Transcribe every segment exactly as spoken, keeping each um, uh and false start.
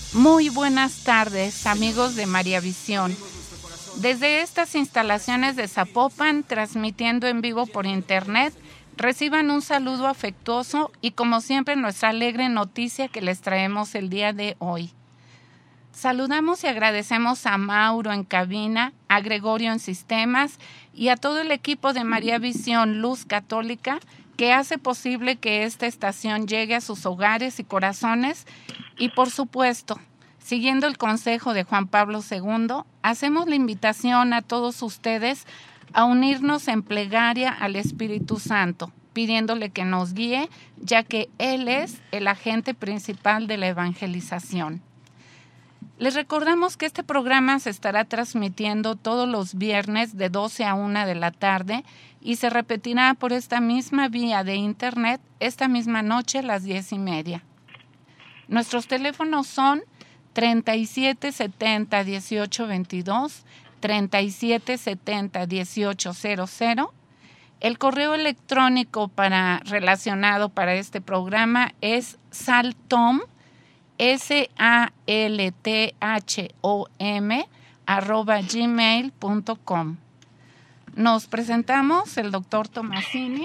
Muy buenas tardes, amigos de María Visión. Desde estas instalaciones de Zapopan, transmitiendo en vivo por internet, reciban un saludo afectuoso y, como siempre, nuestra alegre noticia que les traemos el día de hoy. Saludamos y agradecemos a Mauro en cabina, a Gregorio en sistemas y a todo el equipo de María Visión Luz Católica que hace posible que esta estación llegue a sus hogares y corazones. Y por supuesto, siguiendo el consejo de Juan Pablo segundo, hacemos la invitación a todos ustedes a unirnos en plegaria al Espíritu Santo, pidiéndole que nos guíe, ya que Él es el agente principal de la evangelización. Les recordamos que este programa se estará transmitiendo todos los viernes de doce a una de la tarde y se repetirá por esta misma vía de internet esta misma noche a las diez y media. Nuestros teléfonos son treinta y siete setenta dieciocho veintidós, treinta y siete setenta dieciocho cero cero. El correo electrónico para, relacionado para este programa es saltom, S A L T H O M, arroba gmail punto com. Nos presentamos, el doctor Tomasini.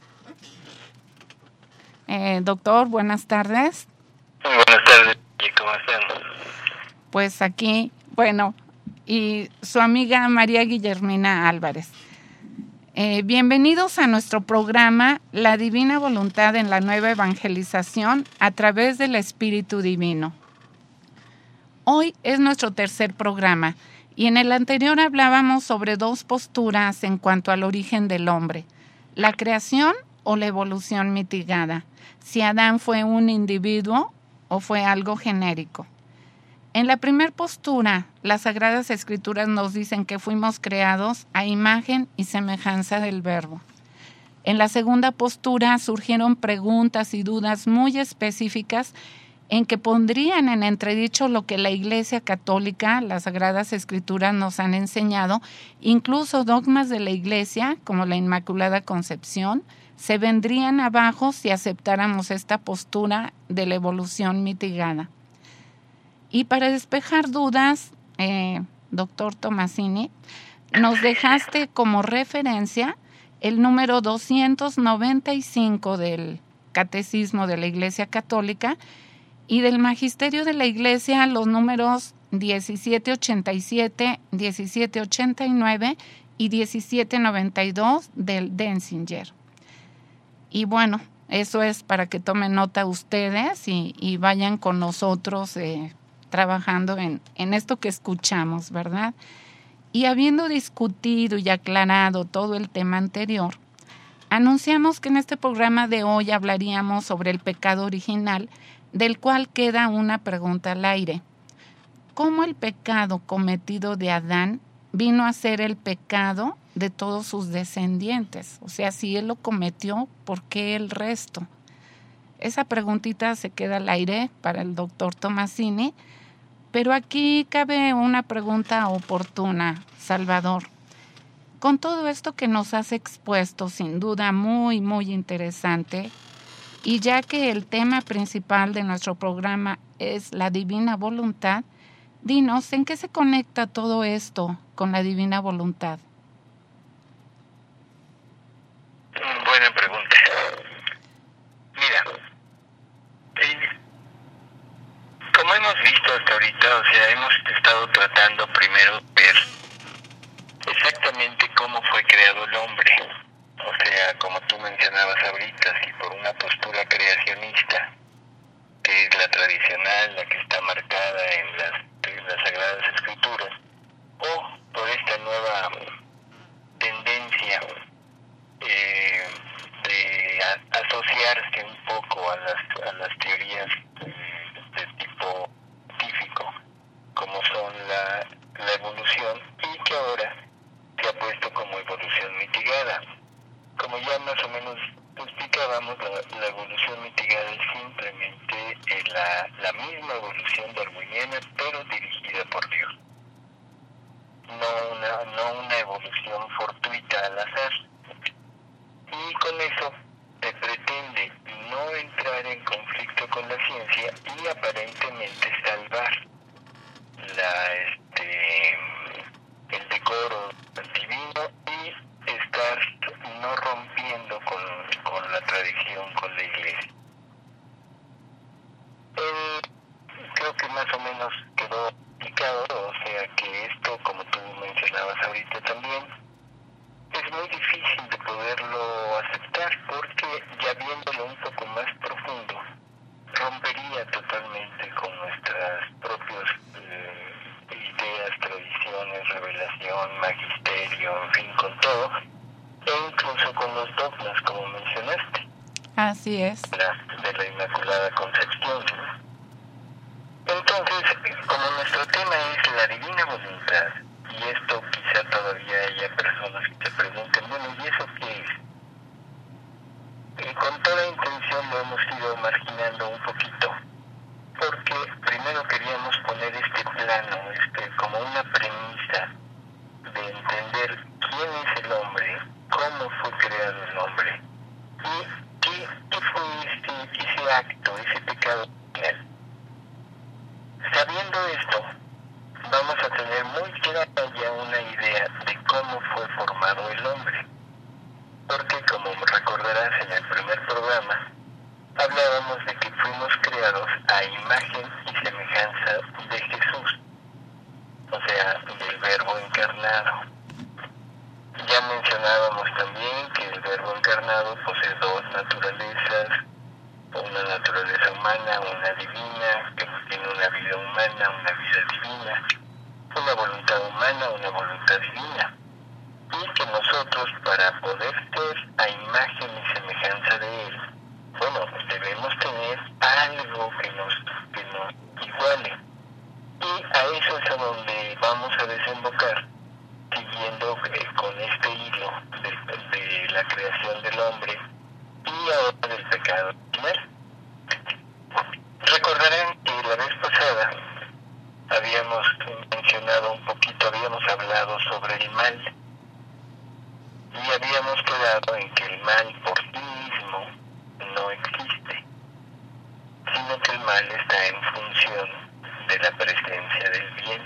Eh, doctor, buenas tardes. Muy buenas tardes, ¿cómo están? Pues aquí, bueno, y su amiga María Guillermina Álvarez. Eh, bienvenidos a nuestro programa La Divina Voluntad en la Nueva Evangelización a través del Espíritu Divino. Hoy es nuestro tercer programa y en el anterior hablábamos sobre dos posturas en cuanto al origen del hombre, la creación o la evolución mitigada, si Adán fue un individuo o fue algo genérico. En la primera postura, las Sagradas Escrituras nos dicen que fuimos creados a imagen y semejanza del Verbo. En la segunda postura surgieron preguntas y dudas muy específicas en que pondrían en entredicho lo que la Iglesia Católica, las Sagradas Escrituras nos han enseñado, incluso dogmas de la Iglesia, como la Inmaculada Concepción, se vendrían abajo si aceptáramos esta postura de la evolución mitigada. Y para despejar dudas, eh, doctor Tomasini, nos dejaste como referencia el número doscientos noventa y cinco del Catecismo de la Iglesia Católica y del Magisterio de la Iglesia los números diecisiete ochenta y siete, diecisiete ochenta y nueve y diecisiete noventa y dos del Denzinger. Y bueno, eso es para que tomen nota ustedes y, y vayan con nosotros eh, trabajando en, en esto que escuchamos, ¿verdad? Y habiendo discutido y aclarado todo el tema anterior, anunciamos que en este programa de hoy hablaríamos sobre el pecado original, del cual queda una pregunta al aire. ¿Cómo el pecado cometido de Adán vino a ser el pecado de todos sus descendientes? O sea, si él lo cometió, ¿por qué el resto? Esa preguntita se queda al aire para el doctor Tomasini, pero aquí cabe una pregunta oportuna, Salvador. Con todo esto que nos has expuesto, sin duda muy, muy interesante, y ya que el tema principal de nuestro programa es la divina voluntad, dinos, ¿en qué se conecta todo esto con la divina voluntad? Buena pregunta. Mira, eh, como hemos visto hasta ahorita, o sea, hemos estado tratando primero ver exactamente cómo fue creado el hombre. O sea, como tú mencionabas ahorita, si por una postura creacionista, que es la tradicional, la que está marcada en las, en las Sagradas Escrituras, o por esta nueva tendencia eh, de a, asociarse un poco a las, a las teorías eh, de tipo científico, como son la, la evolución, y que ahora se ha puesto como evolución mitigada. Como ya más o menos explicábamos, la, la evolución mitigada es simplemente eh, la, la misma evolución darwiniana, pero dirigida por Dios. No una, no una evolución fortuita al azar. Y con eso se pretende no entrar en conflicto con la ciencia y aparentemente salvar Así es. La, de la Inmaculada Concepción, ¿no? Entonces, como nuestro tema es la divina voluntad, y esto quizá todavía haya personas que se pregunten, bueno, ¿y eso qué es? Y con toda intención lo hemos ido marginando un poquito, porque primero queríamos poner este plano, este, como una premisa de entender quién es el hombre, cómo fue creado el hombre, y qué, qué fue este, ese acto, ese pecado original. Sabiendo esto, vamos a tener muy clara ya una idea de cómo fue formado el hombre. Porque, como recordarás en el primer programa, hablábamos de que fuimos creados a imagen y semejanza de Jesús, o sea, del Verbo encarnado. Ya mencionábamos también que el Verbo encarnado posee dos naturalezas, una naturaleza humana, una divina, que tiene una vida humana, una vida divina, una voluntad humana, una voluntad divina, y que nosotros, para poder ser a imagen y semejanza de Él, bueno, debemos tener algo que nos, que nos iguale, y a eso es a donde vamos a desembocar, siguiendo eh, con este hilo de, de la creación del hombre y ahora del pecado original. Recordarán que la vez pasada habíamos mencionado un poquito, habíamos hablado sobre el mal, y habíamos quedado en que el mal por sí mismo no existe, sino que el mal está en función de la presencia del bien.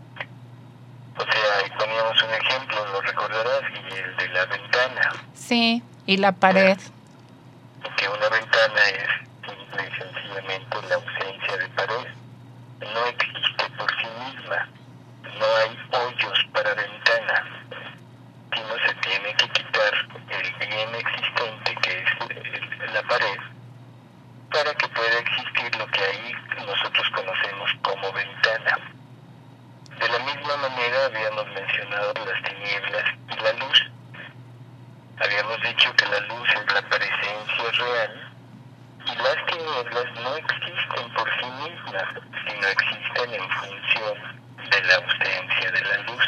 O sea, ahí poníamos un ejemplo, lo recordarás, y el de la ventana. Sí, y la pared. Que una ventana es simple y sencillamente la ausencia de pared. No existe por sí misma. No hay hoyos para ventana, sino se tiene que quitar el bien existente que es la pared para que pueda existir lo que ahí nosotros conocemos como ventana. De la misma manera habíamos mencionado las tinieblas y la luz. Habíamos dicho que la luz es la presencia real y las tinieblas no existen por sí mismas, sino existen en función de la ausencia de la luz.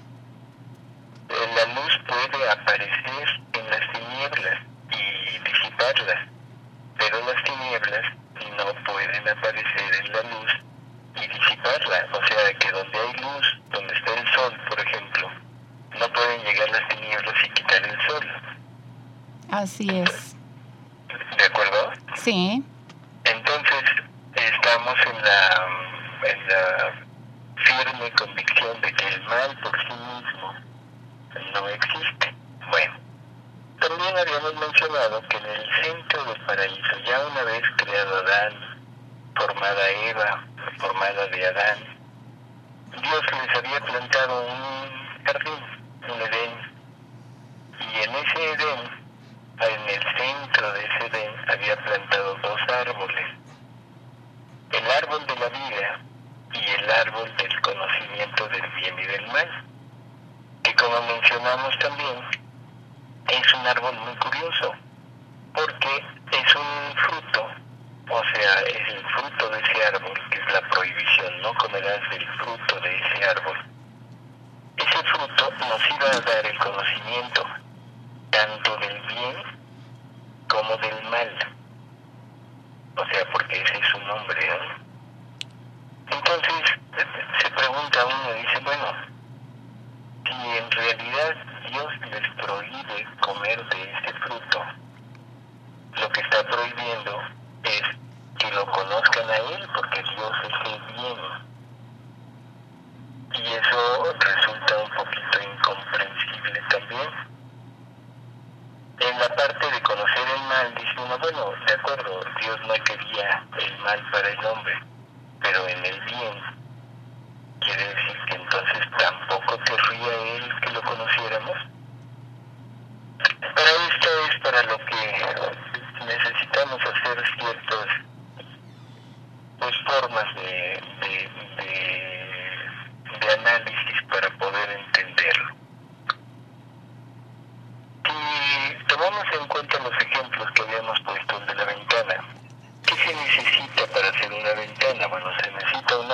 La luz puede aparecer en las tinieblas y disiparlas, pero las tinieblas no pueden aparecer en la luz y disiparla. O sea que donde hay luz, donde está el sol, por ejemplo, no pueden llegar las tinieblas y quitar el sol. Así es. ¿De acuerdo? Sí. Entonces, estamos en la, en la firme convicción de que el mal por sí mismo no existe. Bueno, también habíamos mencionado que en el centro del paraíso, ya una vez creado Adán, formada Eva, formada de Adán, Dios les había plantado un jardín, un Edén, y en ese Edén, en el centro de ese Edén, había plantado dos árboles, el árbol de la vida y el árbol del conocimiento del bien y del mal, que como mencionamos también, es un árbol muy curioso, porque es un fruto, o sea, es el fruto de ese árbol, que es la prohibición, no comerás del fruto de ese árbol. Ese fruto nos iba a dar el conocimiento tanto del bien como del mal, o sea, porque ese es su nombre, ¿no? Entonces, se pregunta uno, dice, bueno, si en realidad Dios les prohíbe comer de ese fruto, lo que está prohibiendo es que lo conozcan a Él, porque Dios es el bien. Y eso resulta un poquito incomprensible también. En la parte de conocer el mal, dice uno, bueno, de acuerdo, Dios no quería el mal para el hombre, pero en el bien, quiere decir que entonces tampoco querría Él que lo conociéramos. Para esto es para lo que necesitamos hacer ciertas pues, formas de, de, de, de análisis para poder entenderlo. Si tomamos en cuenta los ejemplos que habíamos puesto, el de la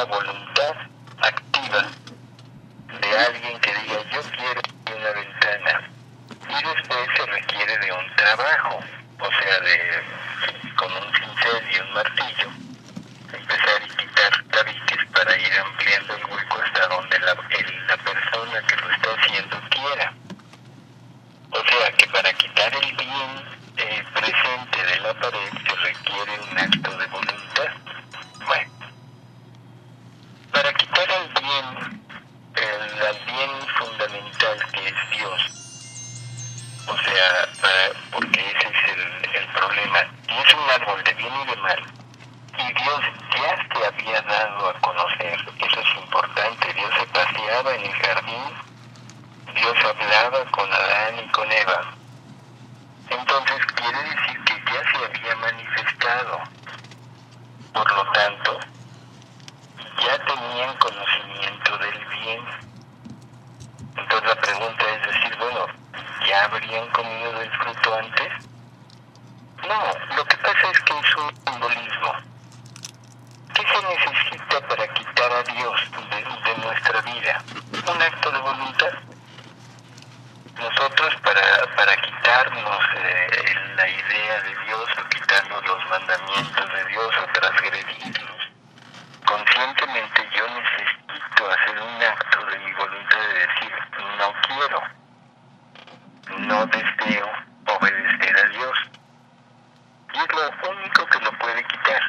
una voluntad activa de alguien que diga yo quiero una ventana, y después se requiere de un trabajo, o sea, de con un cincel y un martillo empezar a quitar tabiques para ir ampliando el hueco hasta donde la, el, la persona que lo está haciendo quiera. O sea que para quitar el bien eh, presente de la pared se requiere un acto de voluntad. Bueno, para quitar el bien, el, el bien fundamental que es Dios, o sea, para, porque ese es el, el problema, y es un árbol de bien y de mal, y Dios ya se había dado a conocer, eso es importante, Dios se paseaba en el jardín, Dios hablaba con Adán y con Eva. Entonces quiere decir que ya se había manifestado. Por lo tanto, ya tenían conocimiento del bien. Entonces la pregunta es decir, bueno, ¿ya habrían comido del fruto antes? No, lo que pasa es que es un simbolismo. ¿Qué se necesita para quitar a Dios de, de nuestra vida? Un acto de voluntad. Nosotros para, para quitarnos eh, la idea de Dios o quitarnos los mandamientos de Dios o transgredirlos, conscientemente yo necesito hacer un acto de mi voluntad de decir, no quiero, no deseo obedecer a Dios. Y es lo único que lo puede quitar.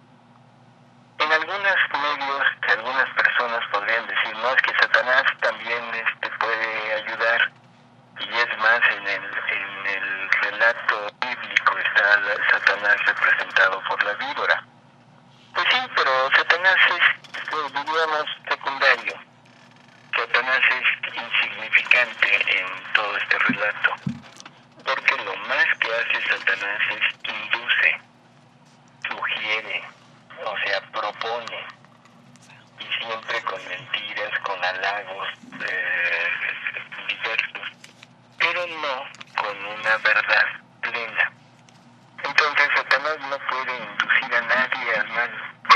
En algunos medios, algunas personas podrían decir, no, es que Satanás también este, puede ayudar. Y es más, en el, en el relato bíblico está la, Satanás representado por la víbora. Pues sí, pero Satanás es, diríamos, secundario. Satanás es insignificante en todo este relato. Porque lo más que hace Satanás es induce, sugiere, o sea, propone. Y siempre con mentiras, con halagos eh, diversos. Pero no con una verdad plena. Entonces Satanás no puede inducir a nadie al mal,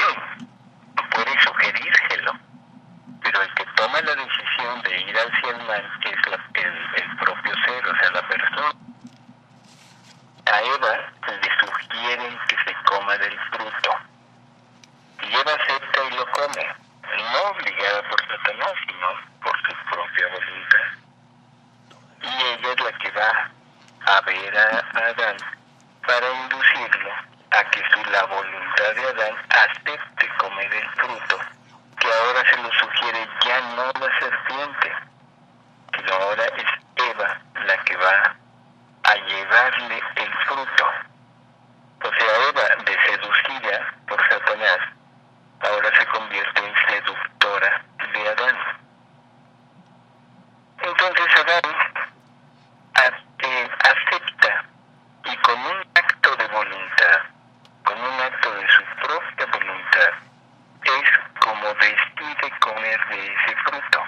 puede sugerírselo, pero el que toma la decisión de ir hacia el mal es la, el, el propio ser, o sea, la persona. A Eva le sugieren que se coma del fruto, y Eva acepta y lo come, no obligada por Satanás, sino por su propia voluntad. Y ella es la que va a ver a Adán para inducirlo a que su, la voluntad de Adán acepte comer el fruto, que ahora se lo sugiere ya no la serpiente, sino ahora es Eva la que va a llevarle el fruto. O sea, Eva, de seducida por Satanás, ahora se convierte en seductora de Adán. Entonces Adán acepta y con un acto de voluntad, con un acto de su propia voluntad, es como decide comer de ese fruto.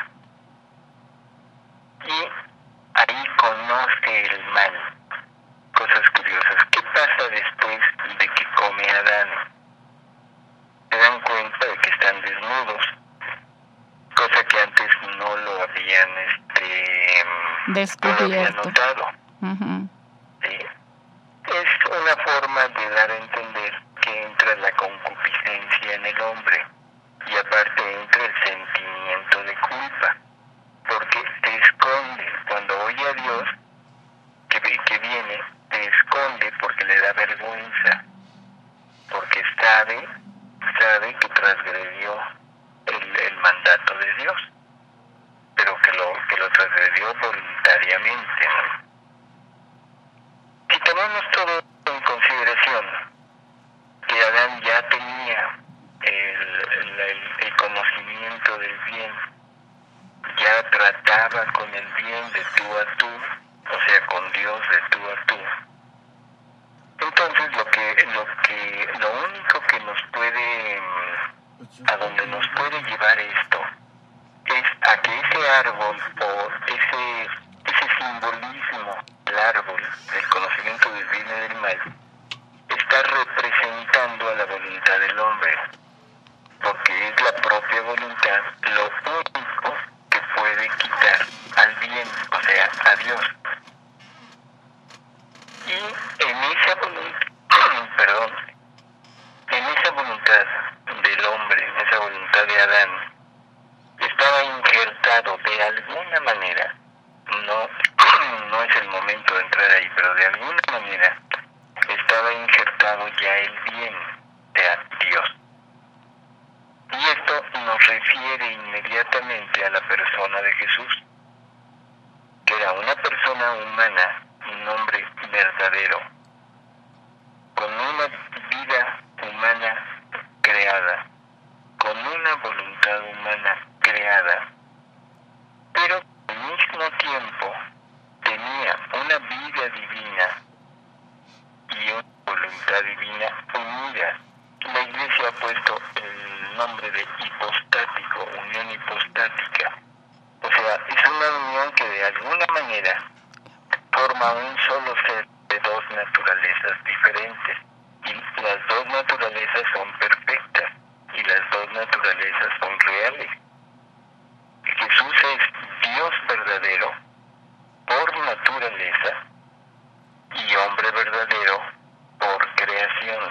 Y ahí conoce el mal. Cosas curiosas. ¿Qué pasa después de que come Adán? Se dan cuenta de que están desnudos, cosa que antes no lo habían este no lo habían notado. Uh-huh. ¿Sí? Es una forma de dar a entender que entra la concupiscencia en el hombre, y aparte entra el sentimiento de culpa, porque te esconde. Cuando oye a Dios que, que viene, te esconde porque le da vergüenza, porque sabe sabe que transgredió el, el mandato de Dios, pero que lo que lo transgredió voluntariamente, ¿no? Si tomamos todo en consideración, que Adán ya tenía el, el, el conocimiento del bien, ya trataba con el bien de tú a tú, o sea, con Dios de tú a tú. Entonces lo que lo que lo único que nos puede, a donde nos puede llevar esto, es a que ese árbol o ese ese simbolismo del árbol del conocimiento del bien y del mal está representando a la voluntad del hombre, porque es la propia la de Adán, estaba injertado de alguna manera, no, no es el momento de entrar ahí, pero de alguna manera estaba injertado ya el bien de Dios. Y esto nos refiere inmediatamente a la persona de Jesús, que era una persona humana, un hombre verdadero, con una vida humana creada, con una voluntad humana creada, pero al mismo tiempo tenía una vida divina y una voluntad divina unida. La Iglesia ha puesto el nombre de hipostático, unión hipostática. O sea, es una unión que de alguna manera forma un solo ser de dos naturalezas diferentes. Y las dos naturalezas son perfectas y las dos naturalezas son reales. Jesús es Dios verdadero por naturaleza y hombre verdadero por creación.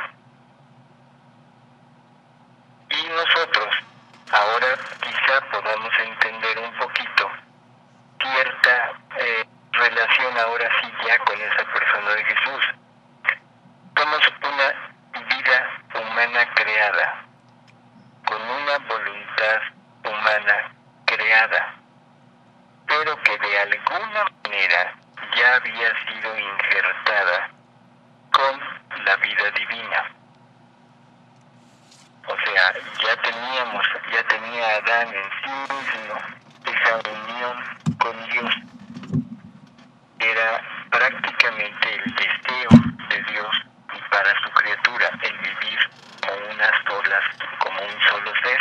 Y nosotros ahora quizá podamos entender un poquito cierta eh, relación ahora sí ya con esa persona de Jesús. Somos una vida humana creada, con una voluntad humana creada, pero que de alguna manera ya había sido injertada con la vida divina. O sea, ya teníamos, ya tenía Adán en sí mismo esa unión con Dios. Era prácticamente el deseo de Dios para su criatura, el vivir como unas solas, como un solo ser.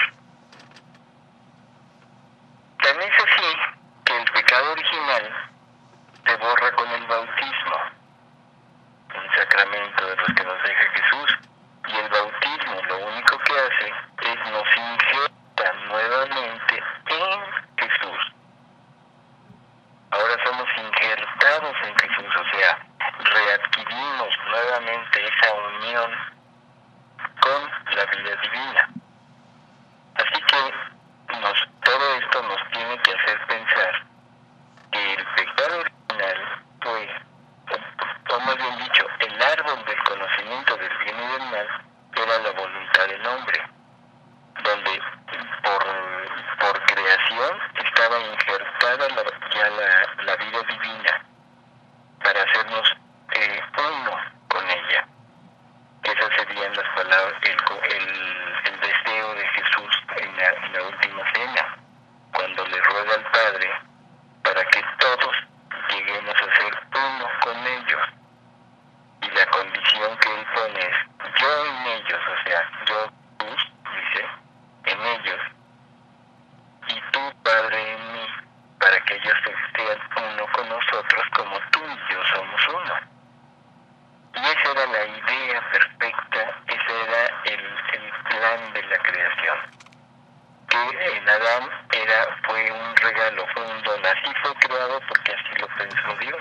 Tan es así que el pecado original se borra con el bautismo, un sacramento de los que nos deja Jesús. Y el bautismo lo único que hace es nos injerta nuevamente en Jesús. Ahora somos injertados en Jesús, o sea, readquirimos nuevamente esa unión con la vida divina. Así que nos, todo esto nos tiene que hacer pensar que el pecado original fue, o más bien dicho, el árbol del conocimiento del bien y del mal era la voluntad del hombre, donde por, por creación estaba injertada la, ya la, la vida divina para hacernos eh, uno con ella. Esas serían las palabras, el, el, el deseo de Jesús en la, en la última cena, cuando le ruega al Padre para que todos lleguemos a ser uno con ellos. Y la condición que él pone es yo en ellos, o sea, yo, Jesús, dice, en ellos, y tú, Padre, en mí, para que ellos sean uno con nosotros como tú y yo somos uno. Y esa era la idea perfecta, ese era el, el plan de la creación. Que en Adán era, fue un regalo, fue un don, así fue creado porque así lo pensó Dios.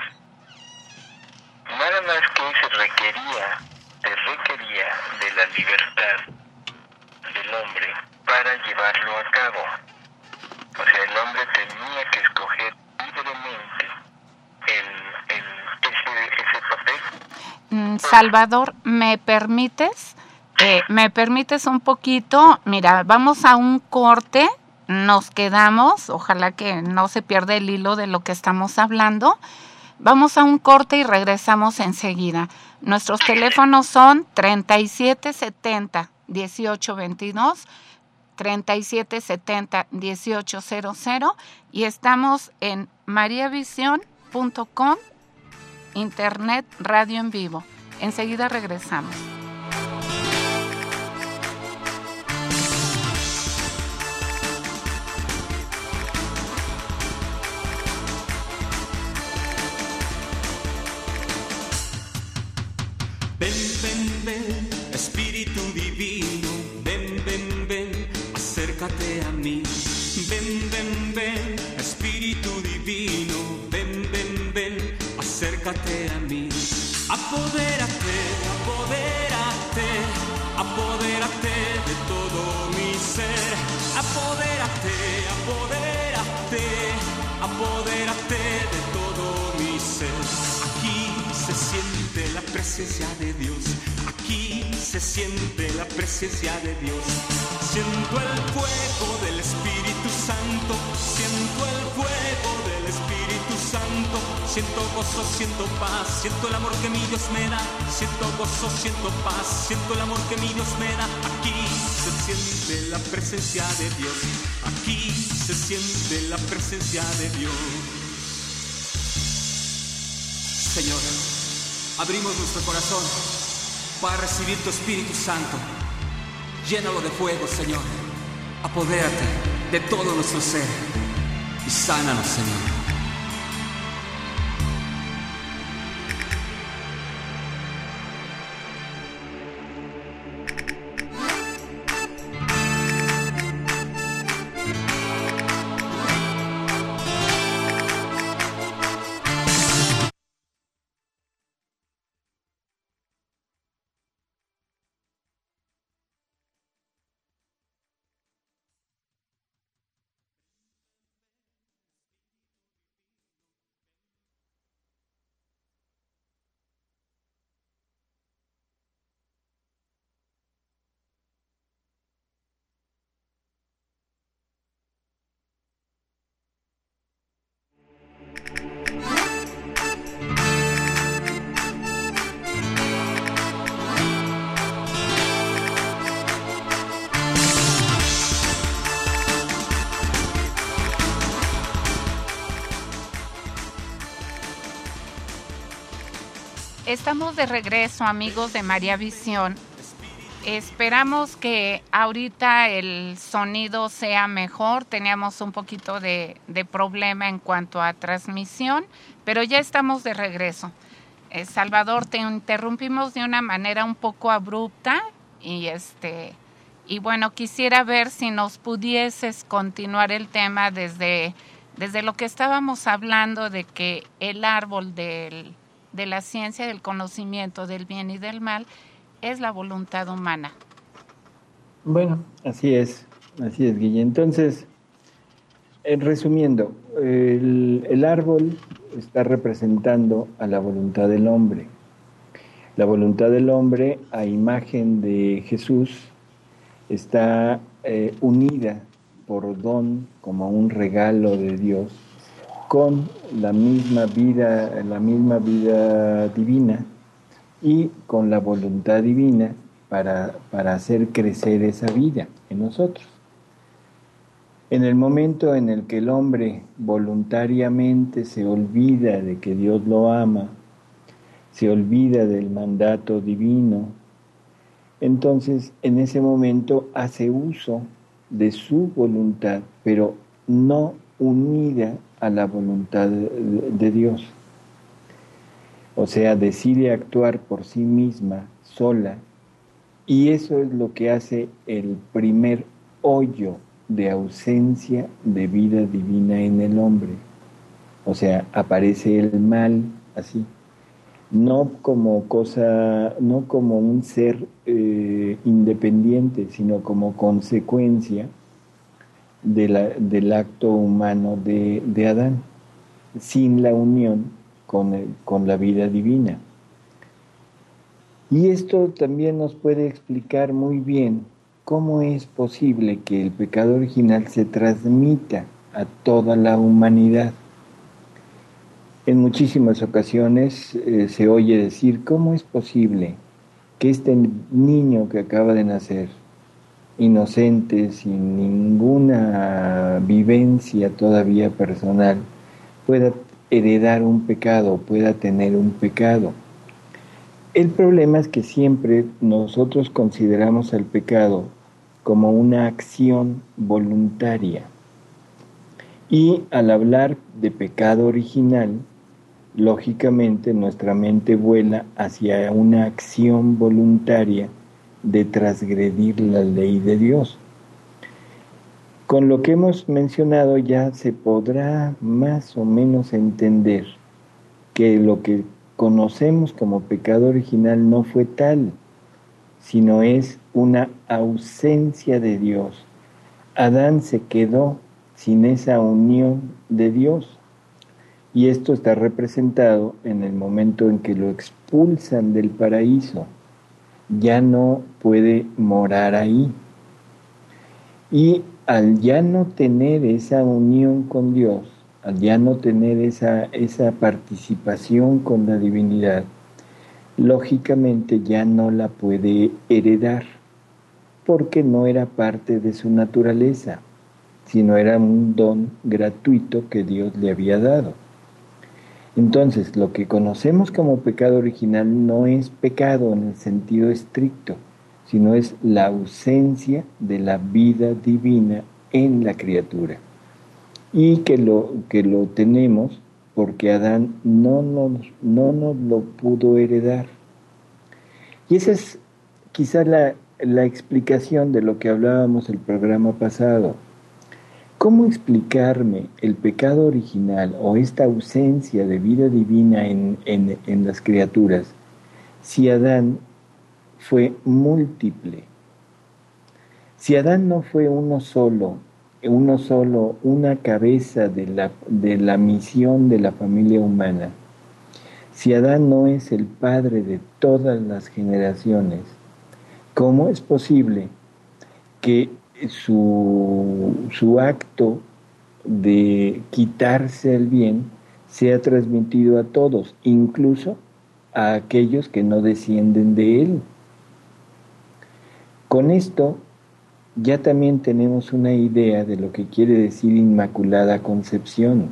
Nada más que se requería, se requería de la libertad del hombre para llevarlo a cabo. O sea, el hombre tenía que escoger libremente el, el, ese, ese papel. Salvador, ¿me permites? Eh, ¿Me permites un poquito? Mira, vamos a un corte, nos quedamos, ojalá que no se pierda el hilo de lo que estamos hablando. Vamos a un corte y regresamos enseguida. Nuestros teléfonos son treinta y siete setenta, dieciocho veintidós, treinta y siete setenta, dieciocho cero cero y estamos en mariavisión punto com, internet, radio en vivo. Enseguida regresamos. Ven, ven, ven, Espíritu Divino, ven, ven, ven, acércate a mí. Ven, ven, ven, Espíritu Divino, ven, ven, ven, acércate a mí. Apodérate, apodérate, apodérate de todo mi ser. apodérate, apodérate de todo mi ser. Aquí se siente la presencia de Dios, aquí se siente la presencia de Dios. Siento el fuego del Espíritu Santo, siento el fuego del Espíritu Santo. Siento gozo, siento paz, siento el amor que mi Dios me da. Siento gozo, siento paz, siento el amor que mi Dios me da. Aquí se siente la presencia de Dios, aquí se siente la presencia de Dios. Señor, abrimos nuestro corazón para recibir tu Espíritu Santo. Llénalo de fuego, Señor. Apodérate de todo nuestro ser y sánanos, Señor. Estamos de regreso, amigos de María Visión. Esperamos que ahorita el sonido sea mejor. Teníamos un poquito de, de problema en cuanto a transmisión, pero ya estamos de regreso. Eh, Salvador, te interrumpimos de una manera un poco abrupta y, este, y bueno, quisiera ver si nos pudieses continuar el tema desde, desde lo que estábamos hablando de que el árbol del... de la ciencia, del conocimiento del bien y del mal, es la voluntad humana. Bueno, así es, así es, Guille. Entonces, eh, resumiendo, el, el árbol está representando a la voluntad del hombre. La voluntad del hombre, a imagen de Jesús, está eh, unida por don, como un regalo de Dios, con la misma vida, la misma vida divina y con la voluntad divina para, para hacer crecer esa vida en nosotros. En el momento en el que el hombre voluntariamente se olvida de que Dios lo ama, se olvida del mandato divino, entonces en ese momento hace uso de su voluntad, pero no unida a la voluntad de Dios. O sea, decide actuar por sí misma, sola, y eso es lo que hace el primer hoyo de ausencia de vida divina en el hombre. O sea, aparece el mal así, no como cosa, no como un ser eh, independiente, sino como consecuencia De la, del acto humano de, de Adán, sin la unión con, el, con la vida divina. Y esto también nos puede explicar muy bien cómo es posible que el pecado original se transmita a toda la humanidad. En muchísimas ocasiones eh, se oye decir, ¿cómo es posible que este niño que acaba de nacer, inocente, sin ninguna vivencia todavía personal, pueda heredar un pecado, pueda tener un pecado? El problema es que siempre nosotros consideramos el pecado como una acción voluntaria. Y al hablar de pecado original, lógicamente nuestra mente vuela hacia una acción voluntaria de transgredir la ley de Dios. Con lo que hemos mencionado ya se podrá más o menos entender que lo que conocemos como pecado original no fue tal, sino es una ausencia de Dios Adán se quedó sin esa unión de Dios. Y esto está representado en el momento en que lo expulsan del paraíso. Ya no puede morar ahí. Y al ya no tener esa unión con Dios, al ya no tener esa, esa participación con la divinidad, lógicamente ya no la puede heredar, porque no era parte de su naturaleza, sino era un don gratuito que Dios le había dado. Entonces, lo que conocemos como pecado original no es pecado en el sentido estricto, sino es la ausencia de la vida divina en la criatura. Y que lo, que lo tenemos porque Adán no nos, no nos lo pudo heredar. Y esa es quizá la, la explicación de lo que hablábamos el programa pasado. ¿Cómo explicarme el pecado original o esta ausencia de vida divina en, en, en las criaturas si Adán fue múltiple? Si Adán no fue uno solo, uno solo, una cabeza de la, de la misión de la familia humana, si Adán no es el padre de todas las generaciones, ¿cómo es posible que Su, su acto de quitarse el bien sea transmitido a todos, incluso a aquellos que no descienden de él? Con esto ya también tenemos una idea de lo que quiere decir Inmaculada Concepción.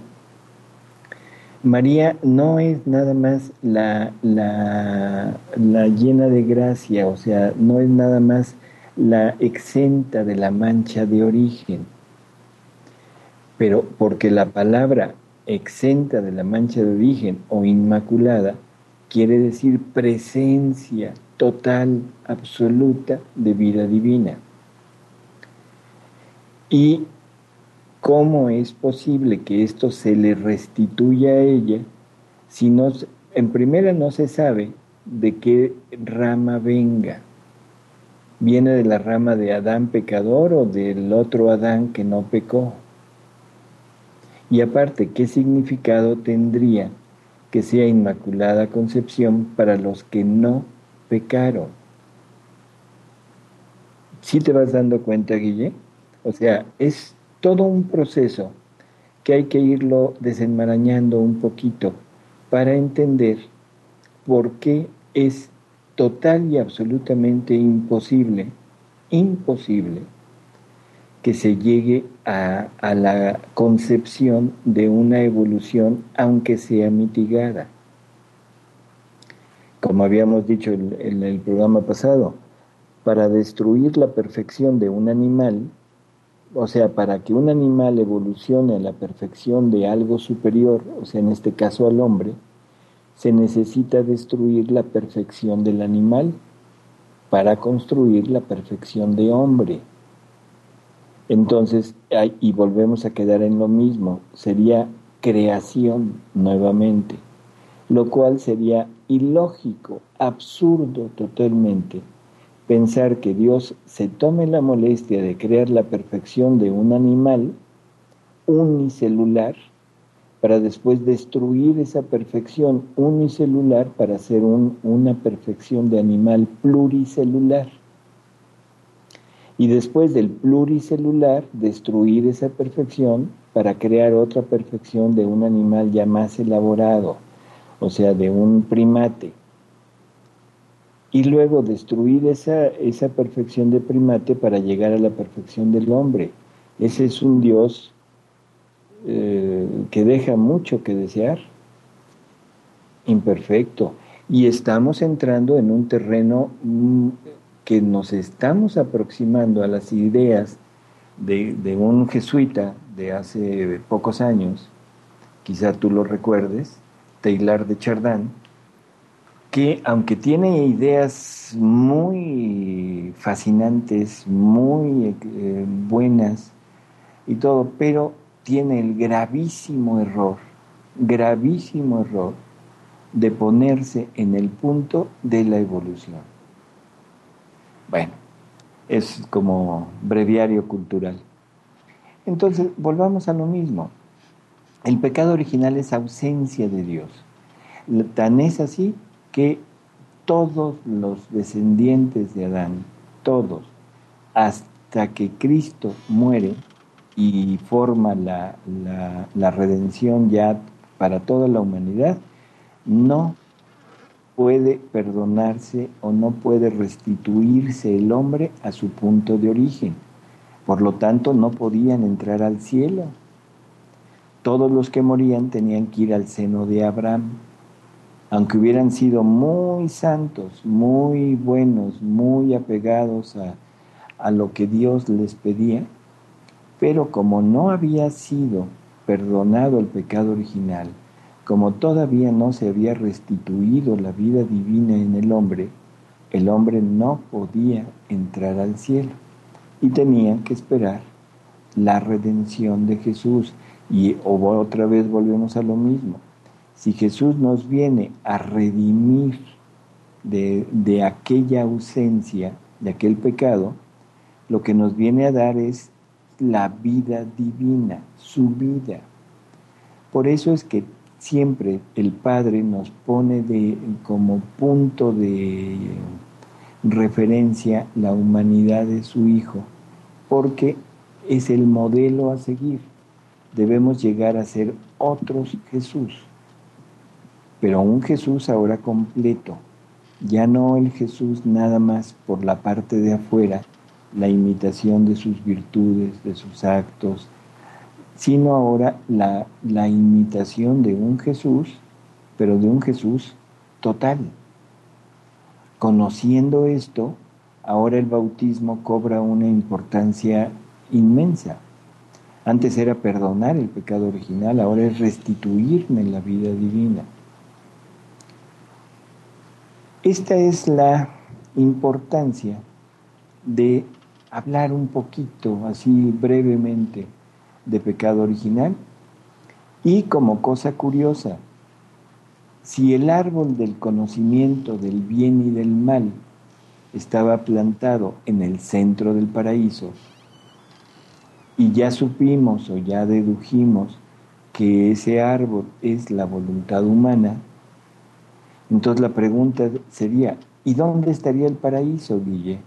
María no es nada más la, la, la llena de gracia, o sea, no es nada más la exenta de la mancha de origen, pero porque la palabra exenta de la mancha de origen o inmaculada quiere decir presencia total, absoluta de vida divina. ¿Y cómo es posible que esto se le restituya a ella si no, en primera no se sabe de qué rama venga? ¿Viene de la rama de Adán pecador o del otro Adán que no pecó? Y aparte, ¿qué significado tendría que sea Inmaculada Concepción para los que no pecaron? ¿Sí te vas dando cuenta, Guille? O sea, es todo un proceso que hay que irlo desenmarañando un poquito para entender por qué es total y absolutamente imposible, imposible que se llegue a, a la concepción de una evolución, aunque sea mitigada. Como habíamos dicho en, en el programa pasado, para destruir la perfección de un animal, o sea, para que un animal evolucione a la perfección de algo superior, o sea, en este caso al hombre, se necesita destruir la perfección del animal para construir la perfección de hombre. Entonces, y volvemos a quedar en lo mismo, sería creación nuevamente, lo cual sería ilógico, absurdo totalmente, pensar que Dios se tome la molestia de crear la perfección de un animal unicelular para después destruir esa perfección unicelular para hacer un, una perfección de animal pluricelular. Y después del pluricelular, destruir esa perfección para crear otra perfección de un animal ya más elaborado, o sea, de un primate. Y luego destruir esa, esa perfección de primate para llegar a la perfección del hombre. Ese es un Dios eh, que deja mucho que desear, imperfecto. Y estamos entrando en un terreno mm, que nos estamos aproximando a las ideas de, de un jesuita de hace pocos años, quizá tú lo recuerdes, Teilhard de Chardin, que aunque tiene ideas muy fascinantes, muy eh, buenas y todo, pero tiene el gravísimo error, gravísimo error de ponerse en el punto de la evolución. Bueno, es como breviario cultural. Entonces, volvamos a lo mismo. El pecado original es ausencia de Dios. Tan es así que todos los descendientes de Adán, todos, hasta que Cristo muere y forma la, la, la redención ya para toda la humanidad, no puede perdonarse o no puede restituirse el hombre a su punto de origen. Por lo tanto, no podían entrar al cielo. Todos los que morían tenían que ir al seno de Abraham. Aunque hubieran sido muy santos, muy buenos, muy apegados a, a lo que Dios les pedía, pero como no había sido perdonado el pecado original, como todavía no se había restituido la vida divina en el hombre, el hombre no podía entrar al cielo y tenían que esperar la redención de Jesús. Y otra vez volvemos a lo mismo. Si Jesús nos viene a redimir de, de aquella ausencia, de aquel pecado, lo que nos viene a dar es la vida divina, su vida. Por eso es que siempre el Padre nos pone de, como punto de referencia la humanidad de su Hijo, porque es el modelo a seguir. Debemos llegar a ser otros Jesús, pero un Jesús ahora completo, ya no el Jesús nada más por la parte de afuera, la imitación de sus virtudes, de sus actos, sino ahora la, la imitación de un Jesús, pero de un Jesús total. Conociendo esto, ahora el bautismo cobra una importancia inmensa. Antes era perdonar el pecado original, ahora es restituirme la vida divina. Esta es la importancia de hablar un poquito, así brevemente, de pecado original. Y como cosa curiosa, si el árbol del conocimiento del bien y del mal estaba plantado en el centro del paraíso, y ya supimos o ya dedujimos que ese árbol es la voluntad humana, entonces la pregunta sería, ¿y dónde estaría el paraíso, Guille?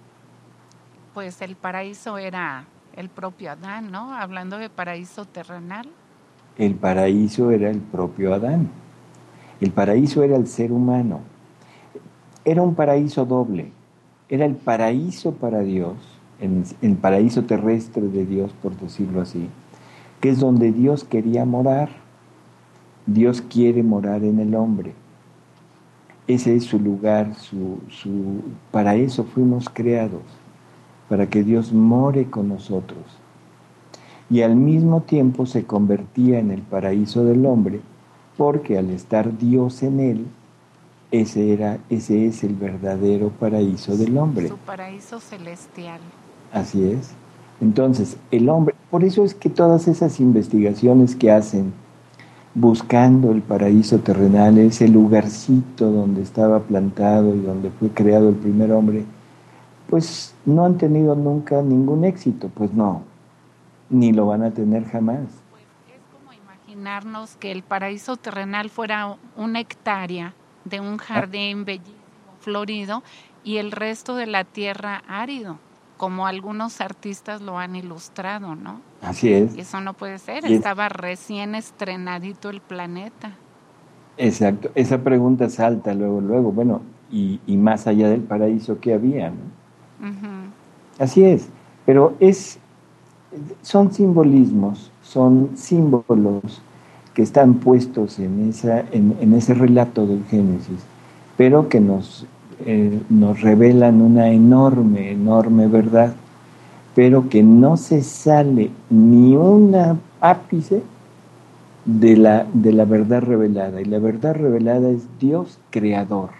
Pues el paraíso era el propio Adán, ¿no? Hablando de paraíso terrenal. El paraíso era el propio Adán. El paraíso era el ser humano. Era un paraíso doble. Era el paraíso para Dios, en el paraíso terrestre de Dios, por decirlo así, que es donde Dios quería morar. Dios quiere morar en el hombre. Ese es su lugar, su, su, para eso fuimos creados, para que Dios more con nosotros. Y al mismo tiempo se convertía en el paraíso del hombre, porque al estar Dios en él, ese, era, ese es el verdadero paraíso del hombre. Su paraíso celestial. Así es. Entonces, el hombre, por eso es que todas esas investigaciones que hacen, buscando el paraíso terrenal, ese lugarcito donde estaba plantado y donde fue creado el primer hombre, pues no han tenido nunca ningún éxito, pues no, ni lo van a tener jamás. Pues es como imaginarnos que el paraíso terrenal fuera una hectárea de un jardín bellísimo, florido, y el resto de la tierra árido, como algunos artistas lo han ilustrado, ¿no? Así es. Eso no puede ser, y estaba es... recién estrenadito el planeta. Exacto, esa pregunta salta luego, luego, bueno, y, y más allá del paraíso que había, ¿no? Uh-huh. Así es, pero es, son simbolismos, son símbolos que están puestos en, esa, en, en ese relato del Génesis, pero que nos, eh, nos revelan una enorme, enorme verdad, pero que no se sale ni un ápice de la, de la verdad revelada. Y la verdad revelada es Dios creador.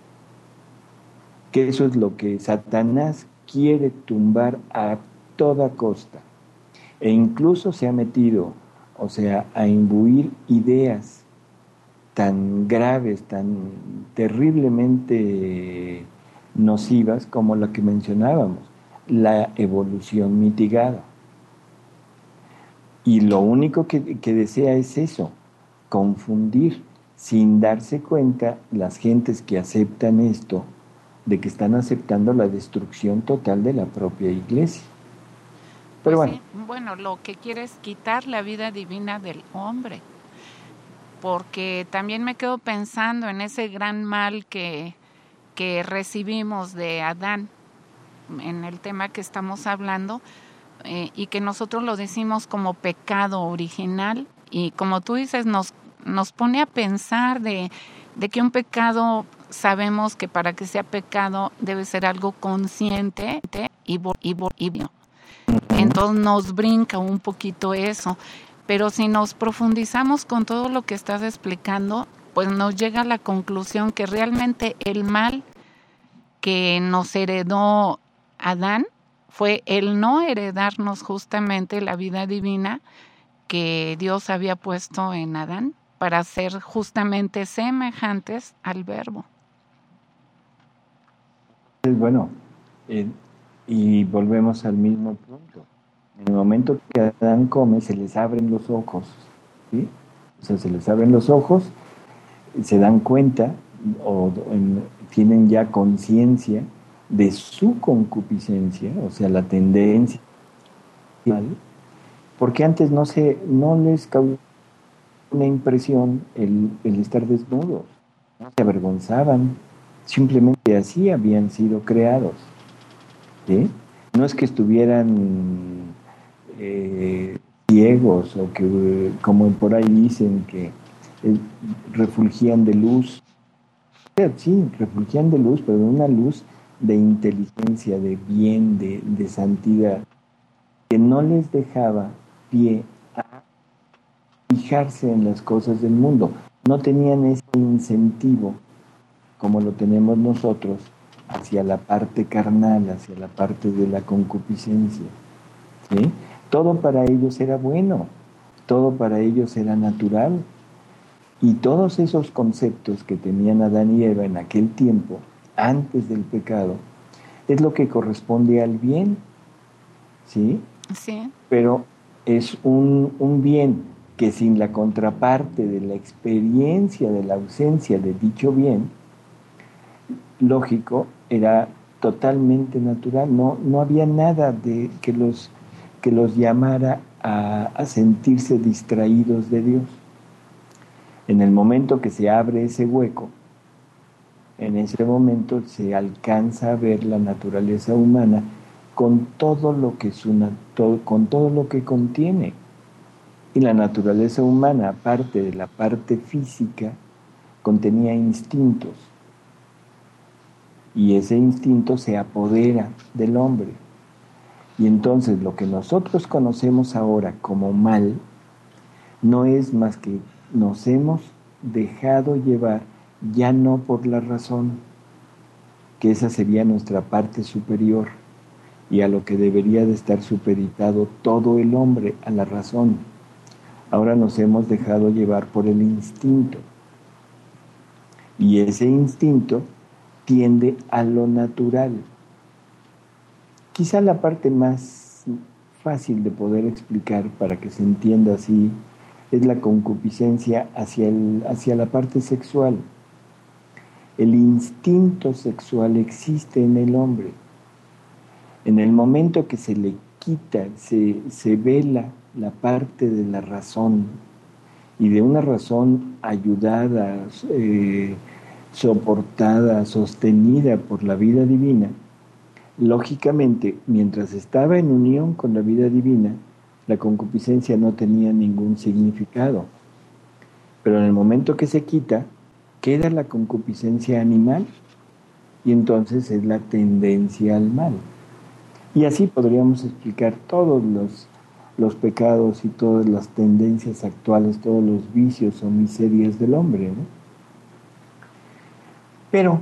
Que eso es lo que Satanás quiere tumbar a toda costa. E incluso se ha metido, o sea, a imbuir ideas tan graves, tan terriblemente nocivas como la que mencionábamos, la evolución mitigada. Y lo único que, que desea es eso, confundir, sin darse cuenta las gentes que aceptan esto, de que están aceptando la destrucción total de la propia iglesia. Pero Pues bueno. sí, bueno, lo que quiere es quitar la vida divina del hombre, porque también me quedo pensando en ese gran mal que, que recibimos de Adán, en el tema que estamos hablando, eh, y que nosotros lo decimos como pecado original, y como tú dices, nos, nos pone a pensar de, de que un pecado, sabemos que para que sea pecado debe ser algo consciente y, y, y entonces nos brinca un poquito eso, pero si nos profundizamos con todo lo que estás explicando, pues nos llega a la conclusión que realmente el mal que nos heredó Adán fue el no heredarnos justamente la vida divina que Dios había puesto en Adán para ser justamente semejantes al Verbo. Bueno, eh, y volvemos al mismo punto. En el momento que Adán come, se les abren los ojos, ¿sí? O sea, se les abren los ojos, se dan cuenta o en, tienen ya conciencia de su concupiscencia, o sea, la tendencia, porque antes no se, no les causó una impresión el, el estar desnudos, no se avergonzaban, simplemente así habían sido creados, ¿sí? No es que estuvieran eh, ciegos o que, como por ahí dicen, que eh, refulgían de luz. Sí, refulgían de luz, pero de una luz de inteligencia, de bien, de, de santidad, que no les dejaba pie a fijarse en las cosas del mundo. No tenían ese incentivo, como lo tenemos nosotros, hacia la parte carnal, hacia la parte de la concupiscencia, ¿sí? Todo para ellos era bueno, todo para ellos era natural. Y todos esos conceptos que tenían Adán y Eva en aquel tiempo, antes del pecado, es lo que corresponde al bien, ¿sí? Sí. Pero es un, un bien que sin la contraparte de la experiencia de la ausencia de dicho bien, lógico, era totalmente natural. No, no había nada de que los, que los llamara a, a sentirse distraídos de Dios. En el momento que se abre ese hueco, en ese momento se alcanza a ver la naturaleza humana con todo lo que, su, todo, con todo lo que contiene. Y la naturaleza humana, aparte de la parte física, contenía instintos. Y ese instinto se apodera del hombre. Y entonces lo que nosotros conocemos ahora como mal no es más que nos hemos dejado llevar ya no por la razón, que esa sería nuestra parte superior y a lo que debería de estar supeditado todo el hombre, a la razón. Ahora nos hemos dejado llevar por el instinto y ese instinto tiende a lo natural. Quizá la parte más fácil de poder explicar para que se entienda así es la concupiscencia hacia, el, hacia la parte sexual. El instinto sexual existe en el hombre. En el momento que se le quita, se, se vela la parte de la razón y de una razón ayudada, eh, soportada, sostenida por la vida divina, lógicamente, mientras estaba en unión con la vida divina, la concupiscencia no tenía ningún significado. Pero en el momento que se quita, queda la concupiscencia animal y entonces es la tendencia al mal. Y así podríamos explicar todos los, los pecados y todas las tendencias actuales, todos los vicios o miserias del hombre, ¿no? Pero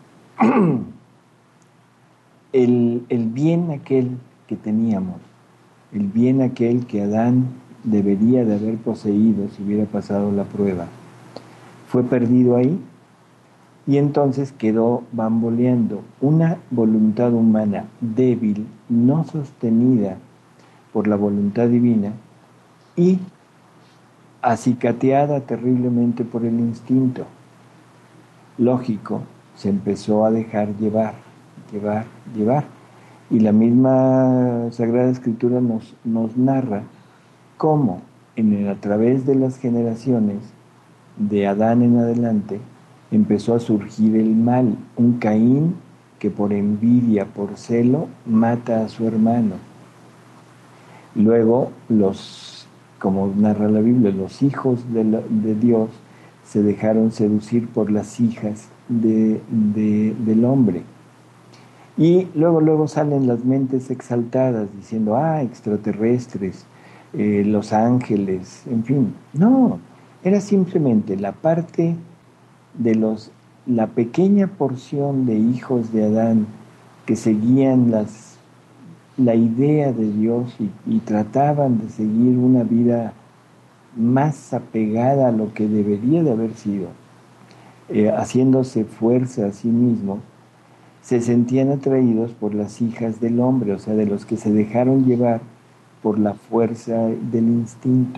el, el bien aquel que teníamos, el bien aquel que Adán debería de haber poseído si hubiera pasado la prueba, fue perdido ahí y entonces quedó bamboleando una voluntad humana débil, no sostenida por la voluntad divina, y acicateada terriblemente por el instinto lógico, se empezó a dejar llevar, llevar, llevar. Y la misma Sagrada Escritura nos, nos narra cómo en el, a través de las generaciones de Adán en adelante empezó a surgir el mal, un Caín que por envidia, por celo, mata a su hermano. Luego, los, como narra la Biblia, los hijos de, la, de Dios se dejaron seducir por las hijas de, de, del hombre. Y luego, luego salen las mentes exaltadas diciendo, ah, extraterrestres, eh, los ángeles, en fin. No, era simplemente la parte de los, la pequeña porción de hijos de Adán que seguían las, la idea de Dios y, y trataban de seguir una vida más apegada a lo que debería de haber sido, eh, haciéndose fuerza a sí mismos, se sentían atraídos por las hijas del hombre, o sea, de los que se dejaron llevar por la fuerza del instinto.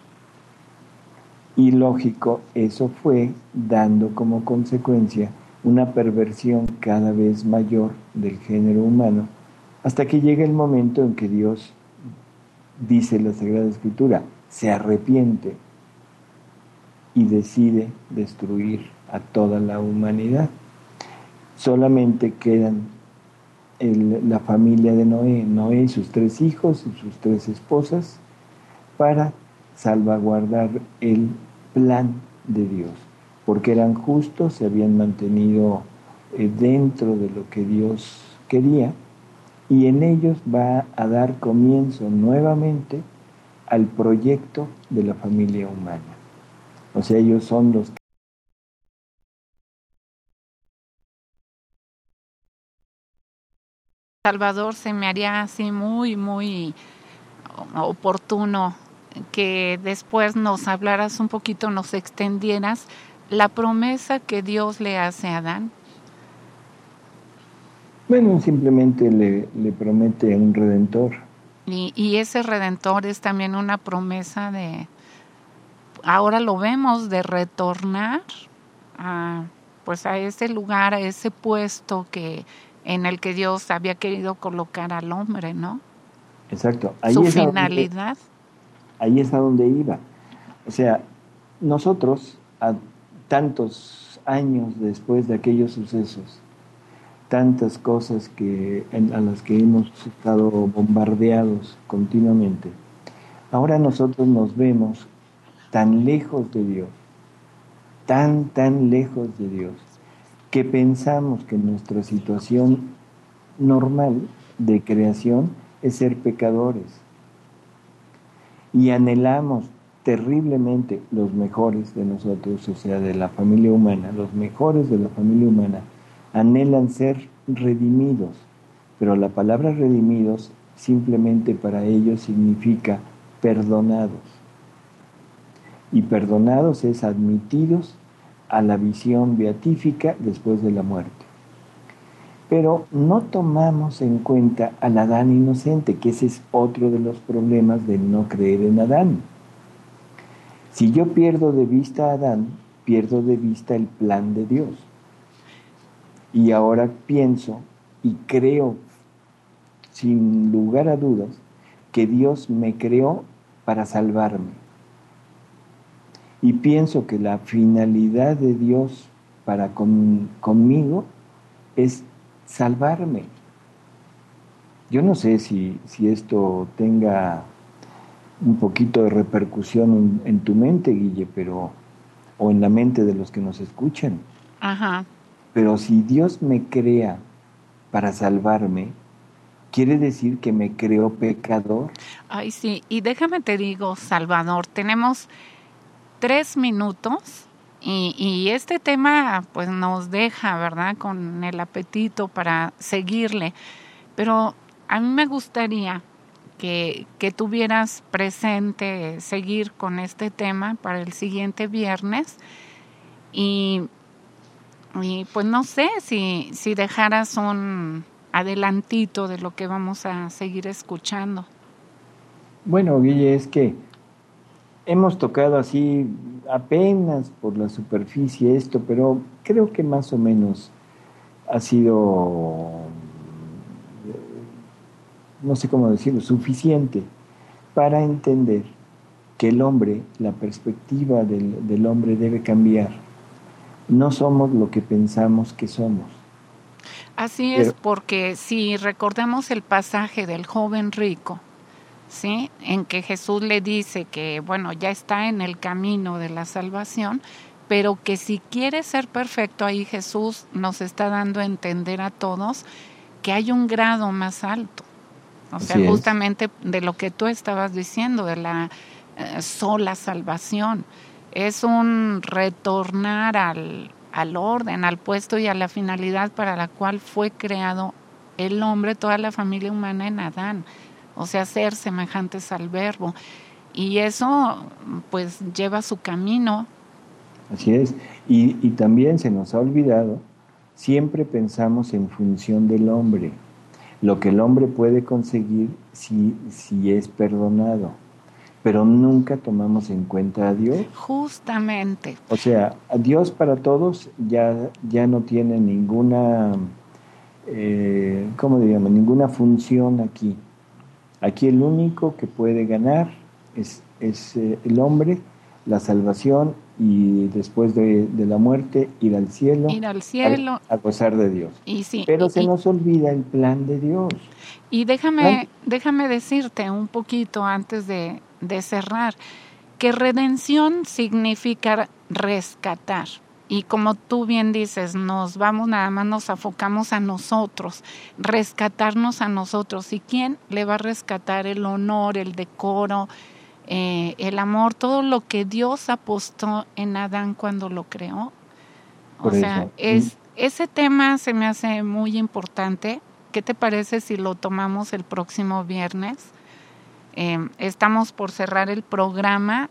Y lógico, eso fue dando como consecuencia una perversión cada vez mayor del género humano, hasta que llega el momento en que Dios, dice la Sagrada Escritura, se arrepiente y decide destruir a toda la humanidad. Solamente quedan el, la familia de Noé, Noé y sus tres hijos y sus tres esposas, para salvaguardar el plan de Dios, porque eran justos, se habían mantenido eh, dentro de lo que Dios quería, y en ellos va a dar comienzo nuevamente al proyecto de la familia humana. O sea, ellos son los que Salvador, se me haría así muy, muy oportuno que después nos hablaras un poquito, nos extendieras la promesa que Dios le hace a Adán. Bueno, simplemente le, le promete un redentor. Y, y ese redentor es también una promesa de, ahora lo vemos, de retornar a, pues a ese lugar, a ese puesto que en el que Dios había querido colocar al hombre, ¿no? Exacto. Ahí Su es finalidad. Donde, ahí es a donde iba. O sea, nosotros, a tantos años después de aquellos sucesos, tantas cosas que, a las que hemos estado bombardeados continuamente, ahora nosotros nos vemos tan lejos de Dios, tan, tan lejos de Dios, que pensamos que nuestra situación normal de creación es ser pecadores. Y anhelamos terriblemente los mejores de nosotros, o sea, de la familia humana, los mejores de la familia humana, anhelan ser redimidos, pero la palabra redimidos simplemente para ellos significa perdonados. Y perdonados es admitidos a la visión beatífica después de la muerte. Pero no tomamos en cuenta al Adán inocente, que ese es otro de los problemas de no creer en Adán. Si yo pierdo de vista a Adán, pierdo de vista el plan de Dios. Y ahora pienso y creo, sin lugar a dudas, que Dios me creó para salvarme. Y pienso que la finalidad de Dios para con, conmigo es salvarme. Yo no sé si, si esto tenga un poquito de repercusión en, en tu mente, Guille, pero, o en la mente de los que nos escuchan. Ajá. Pero si Dios me crea para salvarme, quiere decir que me creó pecador. Ay, sí, y déjame te digo, Salvador, tenemos tres minutos y, y este tema pues nos deja, ¿verdad?, con el apetito para seguirle, pero a mí me gustaría que, que tuvieras presente seguir con este tema para el siguiente viernes y, y pues no sé si, si dejaras un adelantito de lo que vamos a seguir escuchando. Bueno, Guille, es que hemos tocado así apenas por la superficie esto, pero creo que más o menos ha sido, no sé cómo decirlo, suficiente para entender que el hombre, la perspectiva del, del hombre debe cambiar. No somos lo que pensamos que somos. Así Pero, es, porque si recordamos el pasaje del joven rico, ¿sí?, en que Jesús le dice que, bueno, ya está en el camino de la salvación, pero que si quiere ser perfecto, ahí Jesús nos está dando a entender a todos que hay un grado más alto. O sea, así es. justamente de lo que tú estabas diciendo, de la eh, sola salvación. Es un retornar al, al orden, al puesto y a la finalidad para la cual fue creado el hombre, toda la familia humana en Adán. O sea, ser semejantes al Verbo. Y eso, pues, lleva su camino. Así es. Y, y también se nos ha olvidado, siempre pensamos en función del hombre, lo que el hombre puede conseguir si, si es perdonado, pero nunca tomamos en cuenta a Dios. Justamente. O sea, a Dios para todos ya, ya no tiene ninguna, eh, ¿cómo diríamos? Ninguna función aquí. Aquí el único que puede ganar es, es eh, el hombre, la salvación y después de, de la muerte ir al cielo, Ir al cielo. A, a gozar de Dios. Y sí, Pero y, se nos olvida el plan de Dios. Y déjame, déjame decirte un poquito antes de, de cerrar, que redención significa rescatar. Y como tú bien dices, nos vamos, nada más nos enfocamos a nosotros, rescatarnos a nosotros. ¿Y quién le va a rescatar? El honor, el decoro, eh, el amor, todo lo que Dios apostó en Adán cuando lo creó. O Por sea, eso. es, ese tema se me hace muy importante. ¿Qué te parece si lo tomamos el próximo viernes? Eh, estamos por cerrar el programa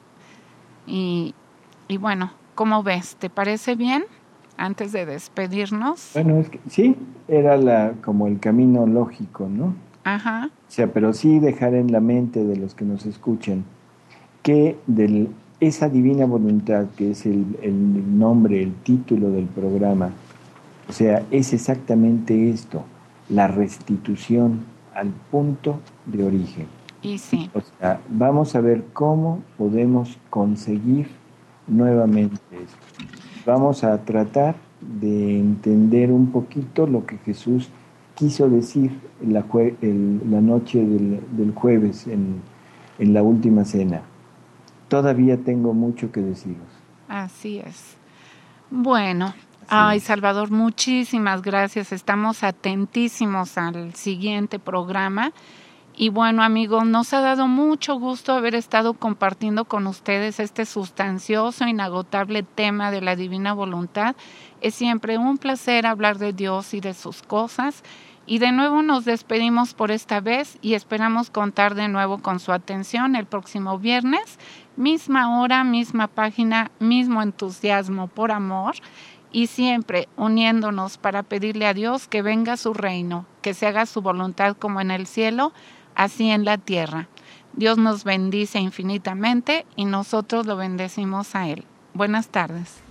y, y bueno, ¿cómo ves? ¿Te parece bien? Antes de despedirnos. Bueno, es que sí, era la, como el camino lógico, ¿no? Ajá. O sea, pero sí dejar en la mente de los que nos escuchan que de esa divina voluntad, que es el, el nombre, el título del programa, o sea, es exactamente esto, la restitución al punto de origen. Y sí. O sea, vamos a ver cómo podemos conseguir nuevamente esto. Vamos a tratar de entender un poquito lo que Jesús quiso decir la, jue- el, la noche del, del jueves en, en la última cena. Todavía tengo mucho que deciros. Así es. Bueno, Así ay, es. Salvador, muchísimas gracias. Estamos atentísimos al siguiente programa. Y bueno, amigos, nos ha dado mucho gusto haber estado compartiendo con ustedes este sustancioso, inagotable tema de la divina voluntad. Es siempre un placer hablar de Dios y de sus cosas. Y de nuevo nos despedimos por esta vez y esperamos contar de nuevo con su atención el próximo viernes. Misma hora, misma página, mismo entusiasmo por amor. Y siempre uniéndonos para pedirle a Dios que venga su reino, que se haga su voluntad como en el cielo, así en la tierra. Dios nos bendice infinitamente y nosotros lo bendecimos a Él. Buenas tardes.